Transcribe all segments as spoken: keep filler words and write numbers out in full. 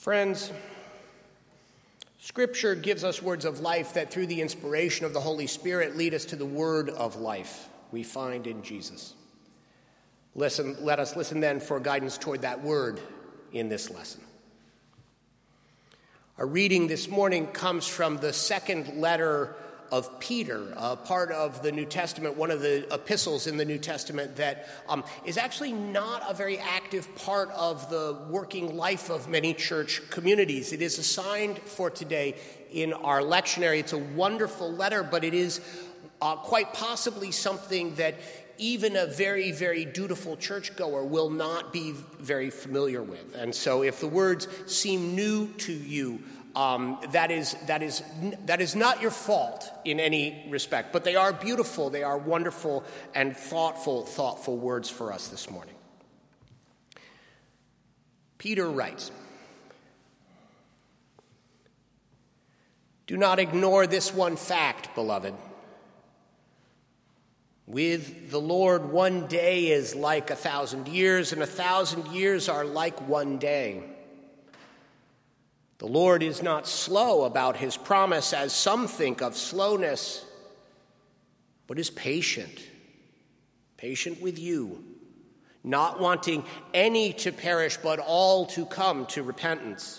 Friends, Scripture gives us words of life that through the inspiration of the Holy Spirit lead us to the word of life we find in Jesus. Listen, let us listen then for guidance toward that word in this lesson. Our reading this morning comes from the second letter of Peter, a part of the New Testament, one of the epistles in the New Testament that um, is actually not a very active part of the working life of many church communities. It is assigned for today in our lectionary. It's a wonderful letter, but it is uh, quite possibly something that even a very, very dutiful churchgoer will not be very familiar with. And so if the words seem new to you, Um, that is that is that is not your fault in any respect, but they are beautiful, they are wonderful and thoughtful, thoughtful words for us this morning. Peter writes, "Do not ignore this one fact, beloved. With the Lord, one day is like a thousand years, and a thousand years are like one day. The Lord is not slow about his promise, as some think of slowness, but is patient, patient with you, not wanting any to perish, but all to come to repentance.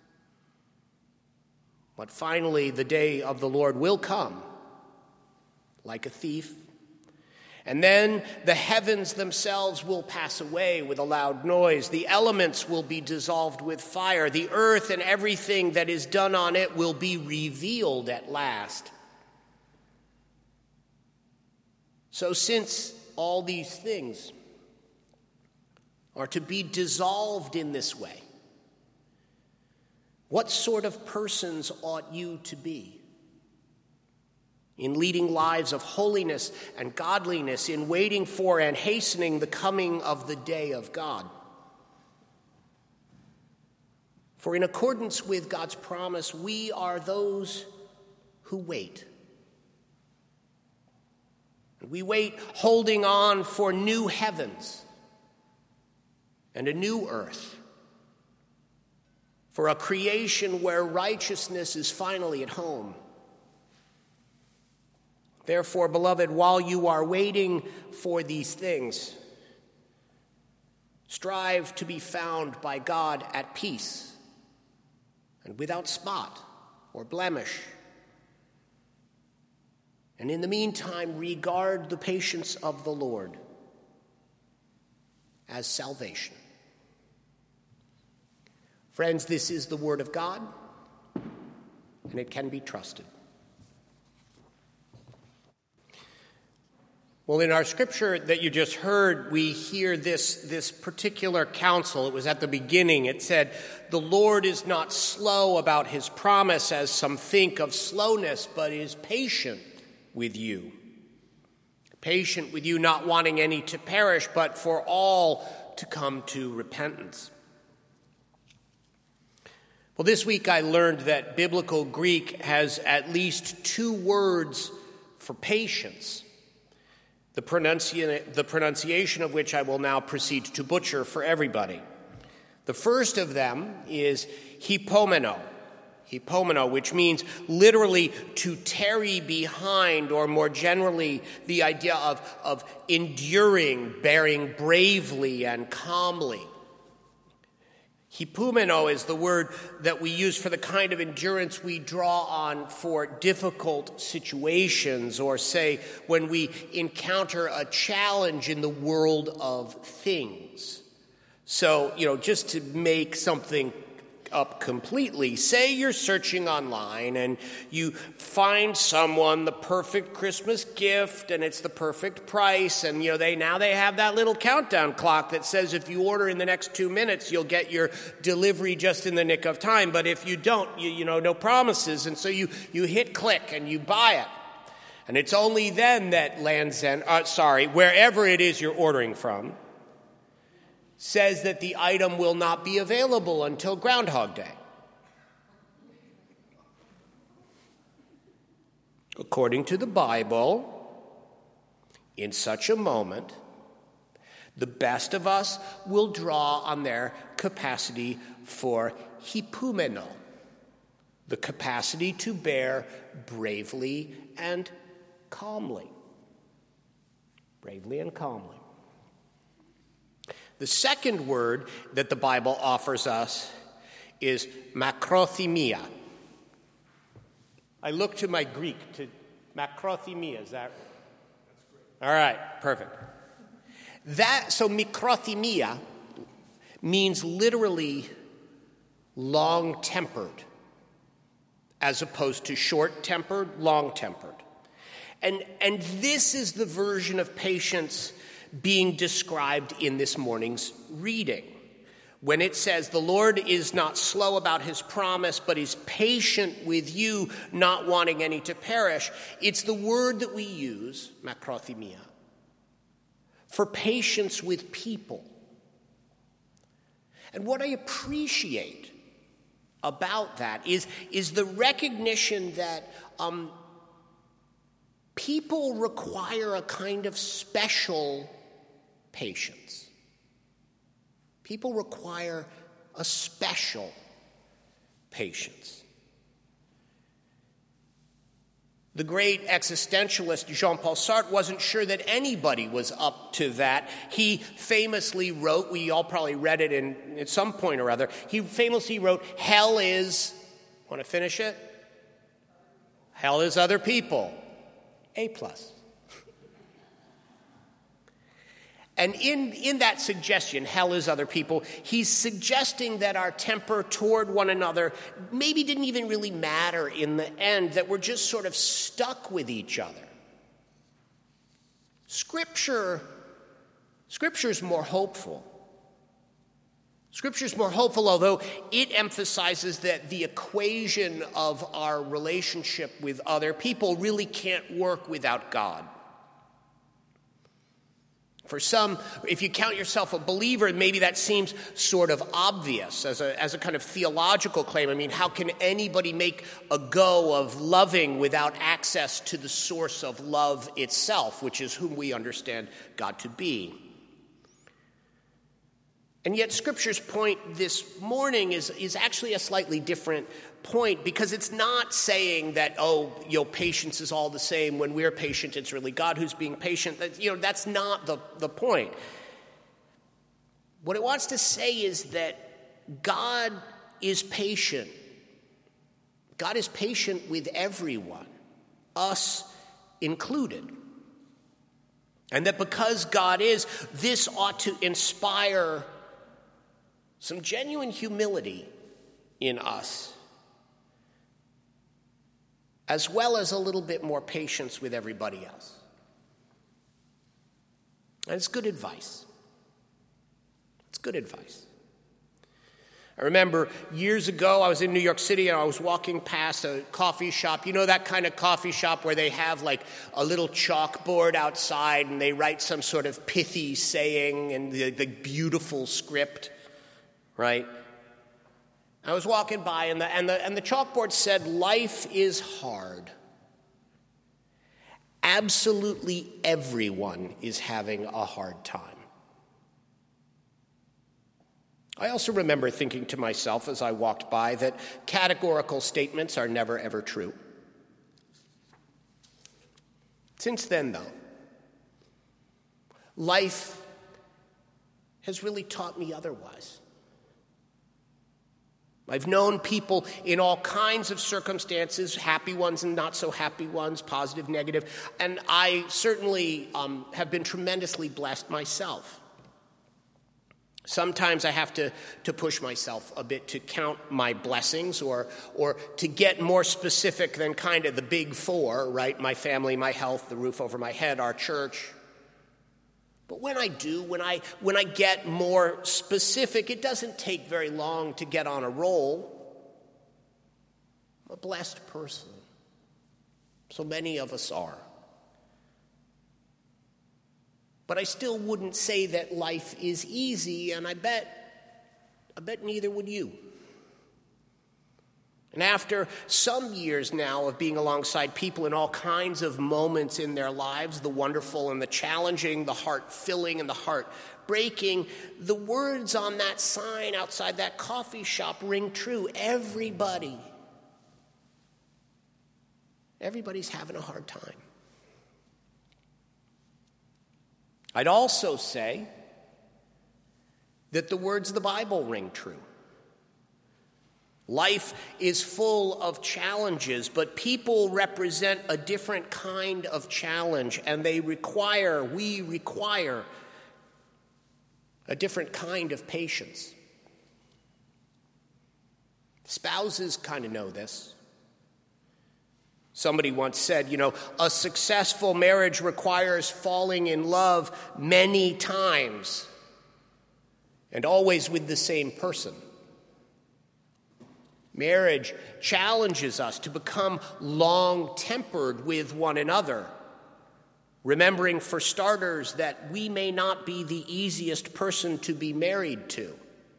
But finally, the day of the Lord will come like a thief, and then the heavens themselves will pass away with a loud noise. The elements will be dissolved with fire. The earth and everything that is done on it will be revealed at last. So since all these things are to be dissolved in this way, what sort of persons ought you to be? In leading lives of holiness and godliness, in waiting for and hastening the coming of the day of God. For in accordance with God's promise, we are those who wait. We wait holding on for new heavens and a new earth, for a creation where righteousness is finally at home. Therefore, beloved, while you are waiting for these things, strive to be found by God at peace and without spot or blemish. And in the meantime, regard the patience of the Lord as salvation." Friends, this is the word of God, and it can be trusted. Well, in our scripture that you just heard, we hear this, this particular counsel. It was at the beginning. It said, "The Lord is not slow about his promise, as some think of slowness, but is patient with you. Patient with you, not wanting any to perish, but for all to come to repentance." Well, this week I learned that biblical Greek has at least two words for patience, the, pronunci- the pronunciation of which I will now proceed to butcher for everybody. The first of them is hypomeno, hypomeno, which means literally to tarry behind, or more generally, the idea of, of enduring, bearing bravely and calmly. Hypomeno is the word that we use for the kind of endurance we draw on for difficult situations, or say when we encounter a challenge in the world of things. So, you know, just to make something up completely, say you're searching online and you find someone the perfect Christmas gift and it's the perfect price, and you know they now they have that little countdown clock that says if you order in the next two minutes you'll get your delivery just in the nick of time, but if you don't, you, you know no promises, and so you you hit click and you buy it, and it's only then that Land's End, uh, sorry wherever it is you're ordering from, says that the item will not be available until Groundhog Day. According to the Bible, in such a moment, the best of us will draw on their capacity for hypomeno, the capacity to bear bravely and calmly. Bravely and calmly. The second word that the Bible offers us is makrothymia. I look to my Greek to makrothymia. Is that? That's great. All right, perfect. That so makrothymia means literally long-tempered, as opposed to short-tempered, long-tempered. And, and this is the version of patience being described in this morning's reading. When it says, the Lord is not slow about his promise, but is patient with you, not wanting any to perish, it's the word that we use, makrothymia, for patience with people. And what I appreciate about that is, is the recognition that um, people require a kind of special patience. People require a special patience. The great existentialist Jean-Paul Sartre wasn't sure that anybody was up to that. He famously wrote, we all probably read it in, at some point or other, he famously wrote, hell is, want to finish it? Hell is other people. A plus. And in, in that suggestion, hell is other people, he's suggesting that our temper toward one another maybe didn't even really matter in the end, that we're just sort of stuck with each other. Scripture, Scripture's more hopeful. Scripture's more hopeful, although it emphasizes that the equation of our relationship with other people really can't work without God. For some, if you count yourself a believer, maybe that seems sort of obvious as a, as a kind of theological claim. I mean, how can anybody make a go of loving without access to the source of love itself, which is whom we understand God to be? And yet Scripture's point this morning is, is actually a slightly different point, because it's not saying that, oh, you know, patience is all the same. When we're patient, it's really God who's being patient. That, you know, that's not the, the point. What it wants to say is that God is patient. God is patient with everyone, us included. And that because God is, this ought to inspire some genuine humility in us, as well as a little bit more patience with everybody else. And it's good advice. It's good advice. I remember years ago, I was in New York City and I was walking past a coffee shop. You know that kind of coffee shop where they have like a little chalkboard outside and they write some sort of pithy saying and the, the beautiful script, right? I was walking by, and the, and, the, and the chalkboard said, life is hard. Absolutely everyone is having a hard time. I also remember thinking to myself as I walked by that categorical statements are never, ever true. Since then, though, life has really taught me otherwise. I've known people in all kinds of circumstances, happy ones and not so happy ones, positive, negative, and I certainly um, have been tremendously blessed myself. Sometimes I have to, to push myself a bit to count my blessings or, or to get more specific than kind of the big four, right? My family, my health, the roof over my head, our church. But when I do, when I when I get more specific, it doesn't take very long to get on a roll. I'm a blessed person. So many of us are. But I still wouldn't say that life is easy, and I bet I bet neither would you. And after some years now of being alongside people in all kinds of moments in their lives, the wonderful and the challenging, the heart-filling and the heart-breaking, the words on that sign outside that coffee shop ring true. Everybody, everybody's having a hard time. I'd also say that the words of the Bible ring true. Life is full of challenges, but people represent a different kind of challenge, and they require, we require, a different kind of patience. Spouses kind of know this. Somebody once said, you know, a successful marriage requires falling in love many times, and always with the same person. Marriage challenges us to become long-tempered with one another, remembering, for starters, that we may not be the easiest person to be married to.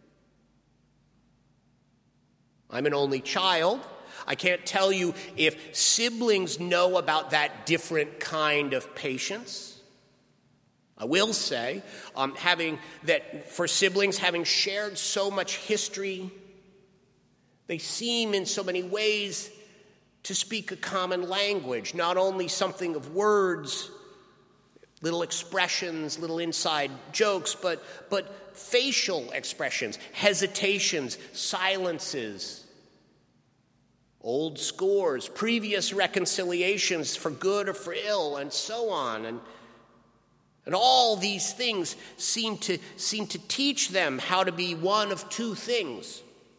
I'm an only child. I can't tell you if siblings know about that different kind of patience. I will say, um, having that for siblings, having shared so much history, they seem in so many ways to speak a common language, not only something of words, little expressions, little inside jokes, but, but facial expressions, hesitations, silences, old scores, previous reconciliations for good or for ill, and so on. And, and all these things seem to, seem to teach them how to be one of two things.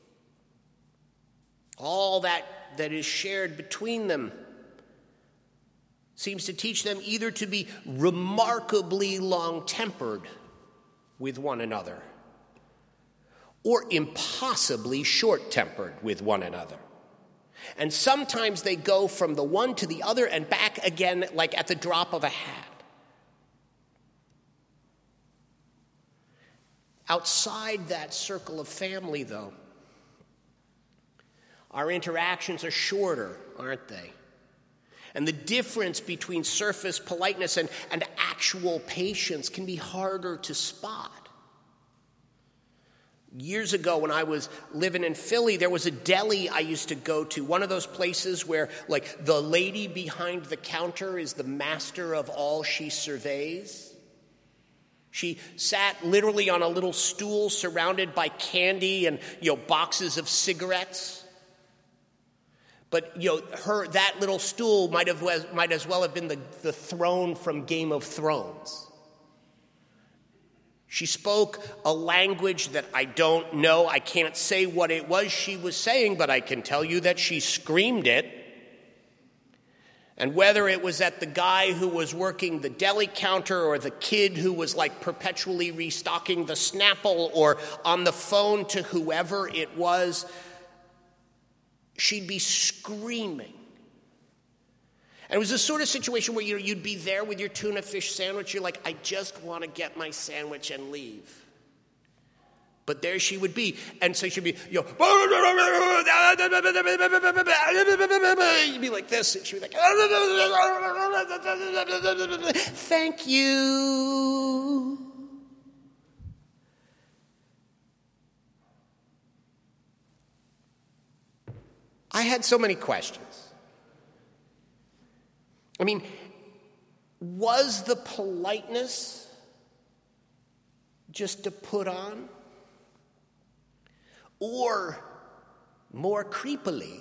All that that is shared between them seems to teach them either to be remarkably long-tempered with one another or impossibly short-tempered with one another. And sometimes they go from the one to the other and back again like at the drop of a hat. Outside that circle of family, though, our interactions are shorter, aren't they? And the difference between surface politeness and, and actual patience can be harder to spot. Years ago when I was living in Philly, there was a deli I used to go to, one of those places where, like, the lady behind the counter is the master of all she surveys. She sat literally on a little stool surrounded by candy and, you know, boxes of cigarettes. But, you know, her that little stool might have might as well have been the, the throne from Game of Thrones. She spoke a language that I don't know. I can't say what it was she was saying, but I can tell you that she screamed it. And whether it was at the guy who was working the deli counter or the kid who was like perpetually restocking the Snapple or on the phone to whoever it was, she'd be screaming. And it was the sort of situation where, you know, you'd be there with your tuna fish sandwich. You're like, I just want to get my sandwich and leave. But there she would be. And so she'd be, you know, you'd be like this. And she'd be like, thank you. I had so many questions. I mean, was the politeness just to put on? Or, more creepily,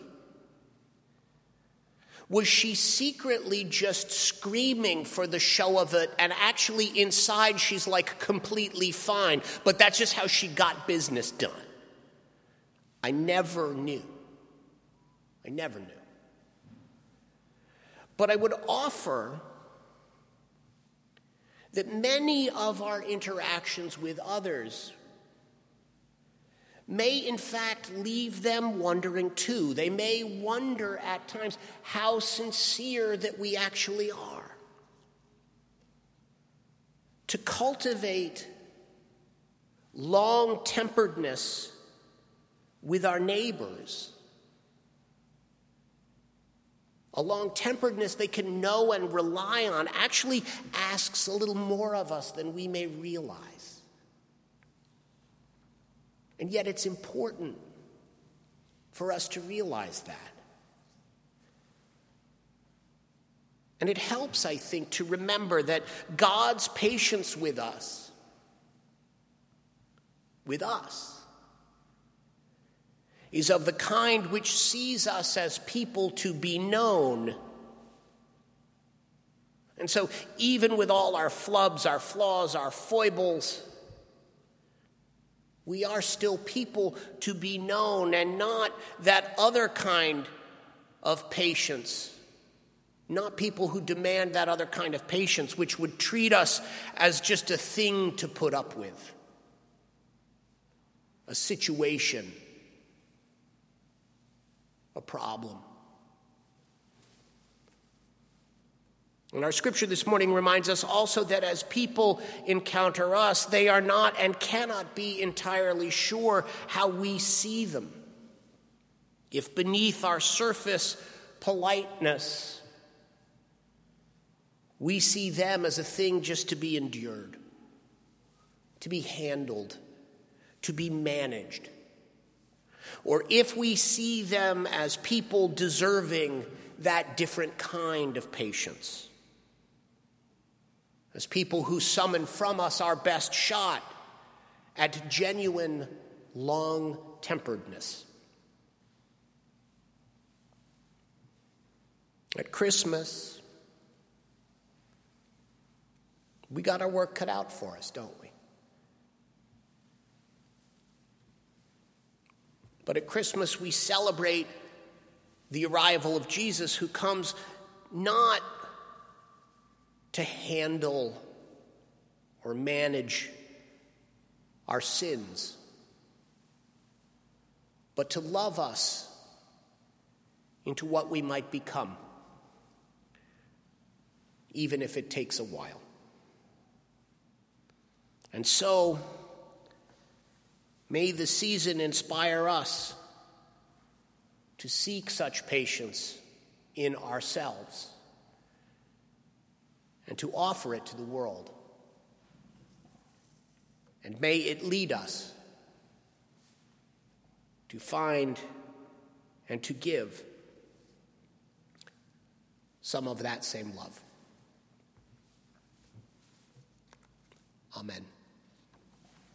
was she secretly just screaming for the show of it, and actually inside she's like completely fine, but that's just how she got business done? I never knew. I never knew. But I would offer that many of our interactions with others may in fact leave them wondering too. They may wonder at times how sincere that we actually are. To cultivate long-temperedness with our neighbors A long-temperedness they can know and rely on actually asks a little more of us than we may realize. And yet it's important for us to realize that. And it helps, I think, to remember that God's patience with us, with us, is of the kind which sees us as people to be known. And so even with all our flubs, our flaws, our foibles, we are still people to be known, and not that other kind of patience. Not people who demand that other kind of patience, which would treat us as just a thing to put up with, a situation, a problem. And our scripture this morning reminds us also that as people encounter us, they are not and cannot be entirely sure how we see them. If beneath our surface politeness, we see them as a thing just to be endured, to be handled, to be managed. Or if we see them as people deserving that different kind of patience, as people who summon from us our best shot at genuine long-temperedness. At Christmas, we got our work cut out for us, don't we? But at Christmas, we celebrate the arrival of Jesus, who comes not to handle or manage our sins, but to love us into what we might become, even if it takes a while. And so, may the season inspire us to seek such patience in ourselves and to offer it to the world. And may it lead us to find and to give some of that same love. Amen.